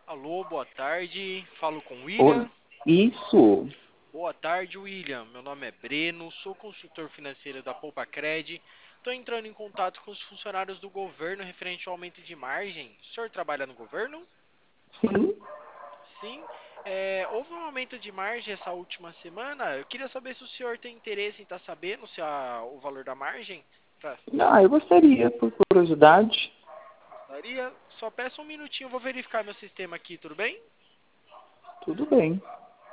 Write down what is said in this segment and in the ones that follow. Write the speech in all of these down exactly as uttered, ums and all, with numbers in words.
Alô, boa tarde. Falo com o Oi, William. isso. Boa tarde, William. Meu nome é Breno, sou consultor financeiro da Poupa Cred. Estou entrando em contato com os funcionários do governo referente ao aumento de margem. O senhor trabalha no governo? Sim. Sim. É, houve um aumento de margem essa última semana. Eu queria saber se o senhor tem interesse em estar sabendo se a- o valor da margem. Pra- Ah, eu gostaria, por curiosidade. Gostaria? Só peço um minutinho, eu vou verificar meu sistema aqui, tudo bem? Tudo bem.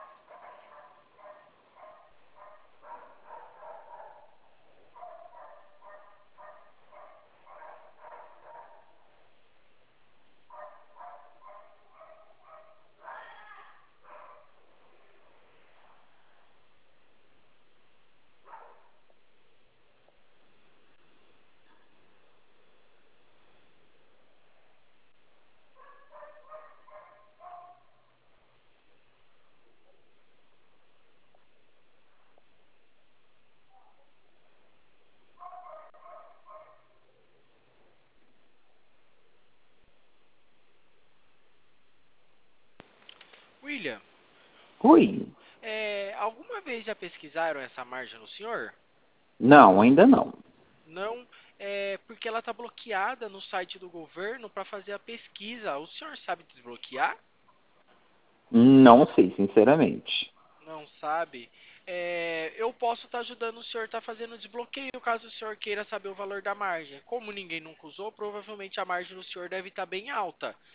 William, Oi. é, alguma vez já pesquisaram essa margem no senhor? Não, ainda não. Não, é porque ela está bloqueada no site do governo para fazer a pesquisa. O senhor sabe desbloquear? Não sei, sinceramente. Não sabe. É, eu posso estar ajudando o senhor a estar fazendo o desbloqueio caso o senhor queira saber o valor da margem. Como ninguém nunca usou, provavelmente a margem do senhor deve estar bem alta.